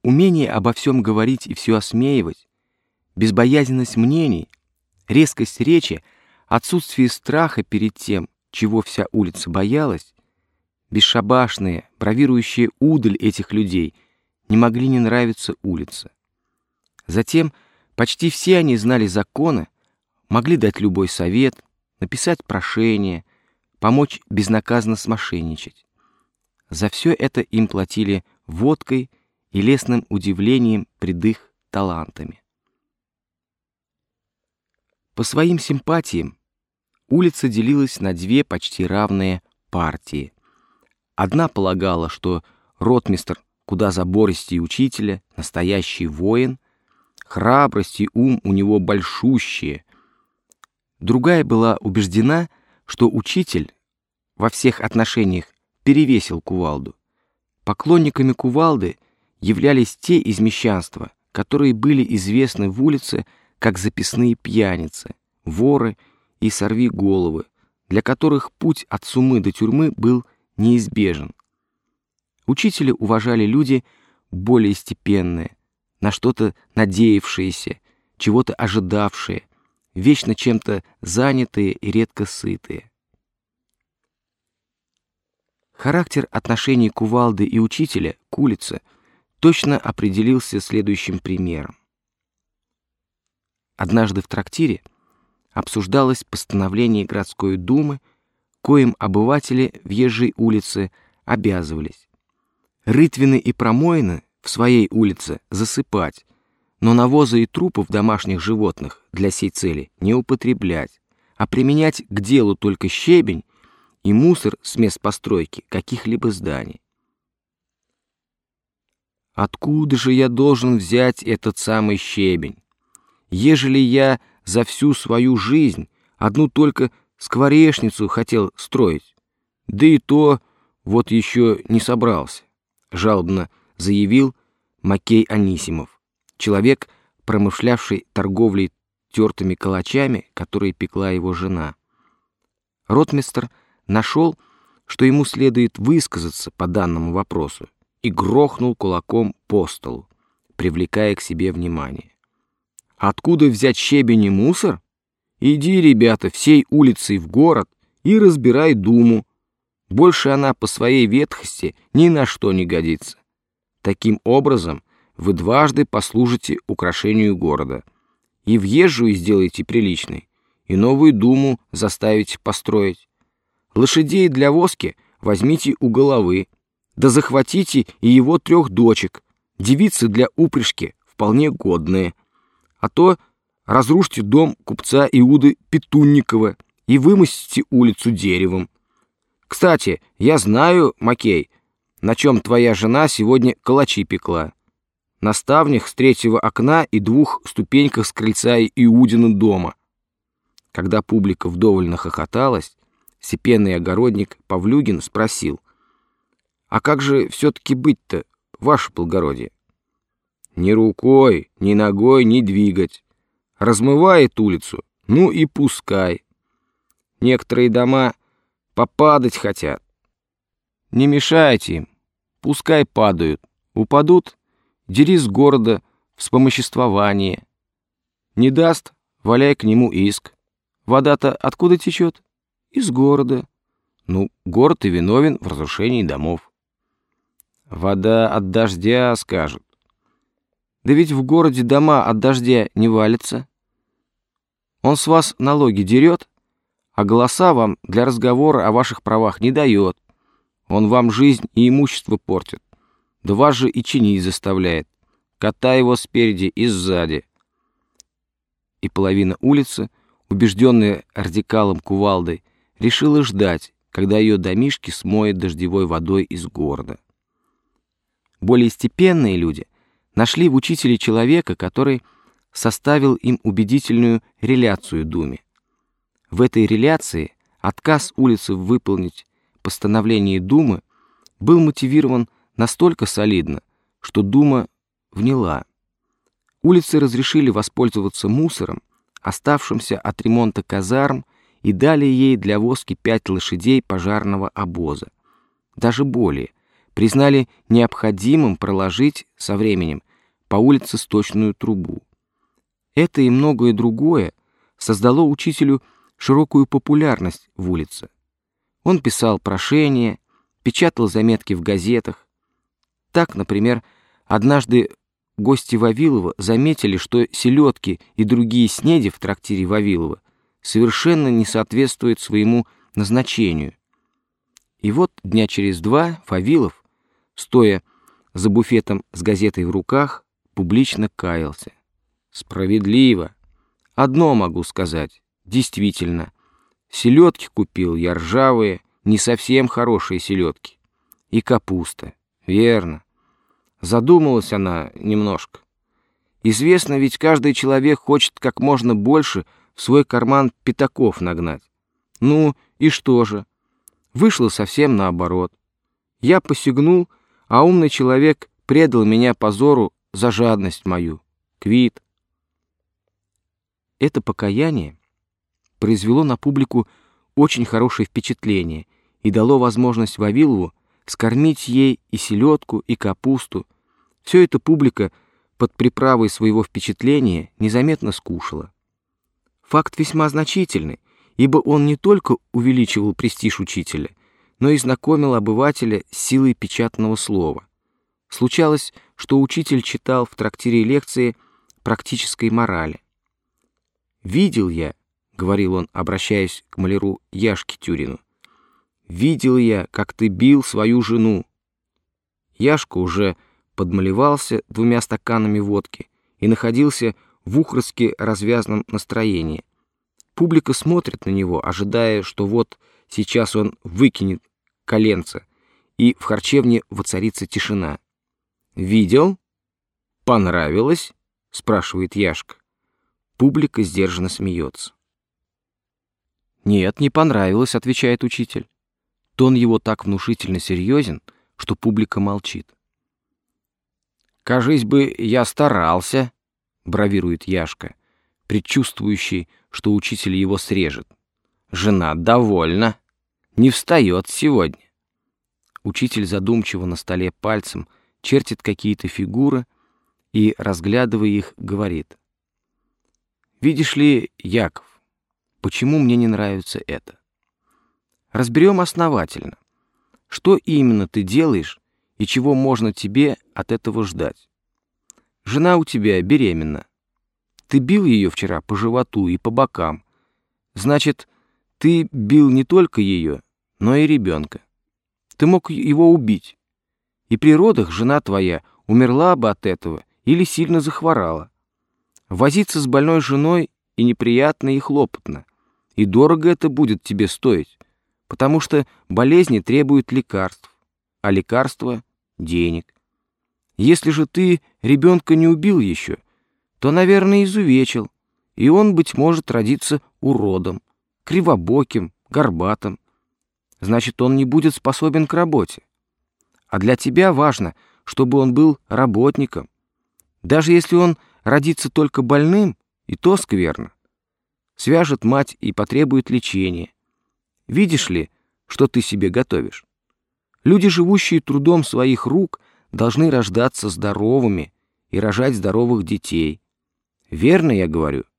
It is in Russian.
Умение обо всем говорить и все осмеивать, безбоязненность мнений, резкость речи, отсутствие страха перед тем, чего вся улица боялась, бесшабашные, бравирующие удаль этих людей не могли не нравиться улице. Затем почти все они знали законы, могли дать любой совет, написать прошение, помочь безнаказанно смошенничать. За все это им платили водкой и лестным удивлением пред их талантами. По своим симпатиям улица делилась на две почти равные партии. Одна полагала, что ротмистр куда забористее учителя, настоящий воин, храбрость и ум у него большущие. Другая была убеждена, что учитель во всех отношениях перевесил кувалду. Поклонниками кувалды являлись те из мещанства, которые были известны в улице как записные пьяницы, воры и сорвиголовы, для которых путь от сумы до тюрьмы был неизбежен. Учителя уважали люди более степенные, на что-то надеявшиеся, чего-то ожидавшие, вечно чем-то занятые и редко сытые. Характер отношений кувалды и учителя к улице точно определился следующим примером. Однажды в трактире обсуждалось постановление городской думы, коим обыватели въезжей улицы обязывались рытвины и промоины в своей улице засыпать, но навоза и трупов домашних животных для сей цели не употреблять, а применять к делу только щебень и мусор с мест постройки каких-либо зданий. Откуда же я должен взять этот самый щебень, ежели я за всю свою жизнь одну только скворечницу хотел строить, да и то вот еще не собрался, жалобно заявил Макей Анисимов, человек, промышлявший торговлей тертыми калачами, которые пекла его жена. Ротмистр нашел, что ему следует высказаться по данному вопросу, и грохнул кулаком по столу, привлекая к себе внимание. Откуда взять щебень и мусор? Иди, ребята, всей улицей в город и разбирай думу. Больше она по своей ветхости ни на что не годится. Таким образом, вы дважды послужите украшению города. И въезжую сделаете приличной, и новую думу заставите построить. Лошадей для воски возьмите у головы, да захватите и его 3 дочек, девицы для упряжки вполне годные. А то разрушьте дом купца Иуды Петунникова и вымостите улицу деревом. Кстати, я знаю, Макей, на чем твоя жена сегодня калачи пекла. На ставнях с 3-го окна и 2 ступеньках с крыльца Иудина дома. Когда публика вдоволь нахохоталась, степенный огородник Павлюгин спросил: «А как же все-таки быть-то, ваше благородие?» «Ни рукой, ни ногой не двигать. Размывает улицу, ну и пускай. Некоторые дома попадать хотят. Не мешайте им, пускай падают. Упадут, дери с города вспомоществование. Не даст, валяй к нему иск. Вода-то откуда течет? Из города. Ну, город и виновен в разрушении домов. Вода от дождя, скажут. Да ведь в городе дома от дождя не валятся. Он с вас налоги дерет, а голоса вам для разговора о ваших правах не дает. Он вам жизнь и имущество портит. Да вас же и чинить заставляет. Катай его спереди и сзади». И половина улицы, убежденная радикалом кувалдой, решила ждать, когда ее домишки смоет дождевой водой из города. Более степенные люди нашли в учителе человека, который составил им убедительную реляцию думе. В этой реляции отказ улицы выполнить постановление думы был мотивирован настолько солидно, что дума вняла. Улице разрешили воспользоваться мусором, оставшимся от ремонта казарм, и дали ей для воски 5 лошадей пожарного обоза. Даже более, признали необходимым проложить со временем по улице сточную трубу. Это и многое другое создало учителю широкую популярность в улице. Он писал прошения, печатал заметки в газетах. Так, например, однажды гости Вавилова заметили, что селедки и другие снеди в трактире Вавилова совершенно не соответствуют своему назначению. И вот дня через два Вавилов, стоя за буфетом с газетой в руках, публично каялся. Справедливо. Одно могу сказать. Действительно, селедки купил я ржавые, не совсем хорошие селедки. И капуста. Верно. Задумалась она немножко. Известно, ведь каждый человек хочет как можно больше в свой карман пятаков нагнать. Ну, и что же? Вышло совсем наоборот. Я посягнул, а умный человек предал меня позору за жадность мою. Квит. Это покаяние произвело на публику очень хорошее впечатление и дало возможность Вавилову скормить ей и селедку, и капусту. Все это публика под приправой своего впечатления незаметно скушала. Факт весьма значительный, ибо он не только увеличивал престиж учителя, но и знакомил обывателя с силой печатного слова. Случалось, что учитель читал в трактире лекции практической морали. «Видел я, — говорил он, обращаясь к маляру Яшке Тюрину, — видел я, как ты бил свою жену». Яшка уже подмалевался 2 стаканами водки и находился в ухорски развязном настроении. Публика смотрит на него, ожидая, что вот сейчас он выкинет коленца, и в харчевне воцарится тишина. «Видел? Понравилось?» — спрашивает Яшка. Публика сдержанно смеется. «Нет, не понравилось», — отвечает учитель. Тон его так внушительно серьезен, что публика молчит. «Кажись бы, я старался», — бравирует Яшка, предчувствующий, что учитель его срежет. «Жена довольна, не встает сегодня». Учитель задумчиво на столе пальцем чертит какие-то фигуры и, разглядывая их, говорит: «Видишь ли, Яков, почему мне не нравится это? Разберем основательно. Что именно ты делаешь и чего можно тебе от этого ждать? Жена у тебя беременна. Ты бил ее вчера по животу и по бокам. Значит, ты бил не только ее, но и ребенка. Ты мог его убить. И при родах жена твоя умерла бы от этого или сильно захворала. Возиться с больной женой и неприятно, и хлопотно. И дорого это будет тебе стоить, потому что болезни требуют лекарств, а лекарства — денег. Если же ты ребенка не убил еще, то, наверное, изувечил, и он, быть может, родится уродом, кривобоким, горбатым. Значит, он не будет способен к работе. А для тебя важно, чтобы он был работником. Даже если он родится только больным, и то скверно. Свяжет мать и потребует лечения. Видишь ли, что ты себе готовишь? Люди, живущие трудом своих рук, должны рождаться здоровыми и рожать здоровых детей. Верно я говорю?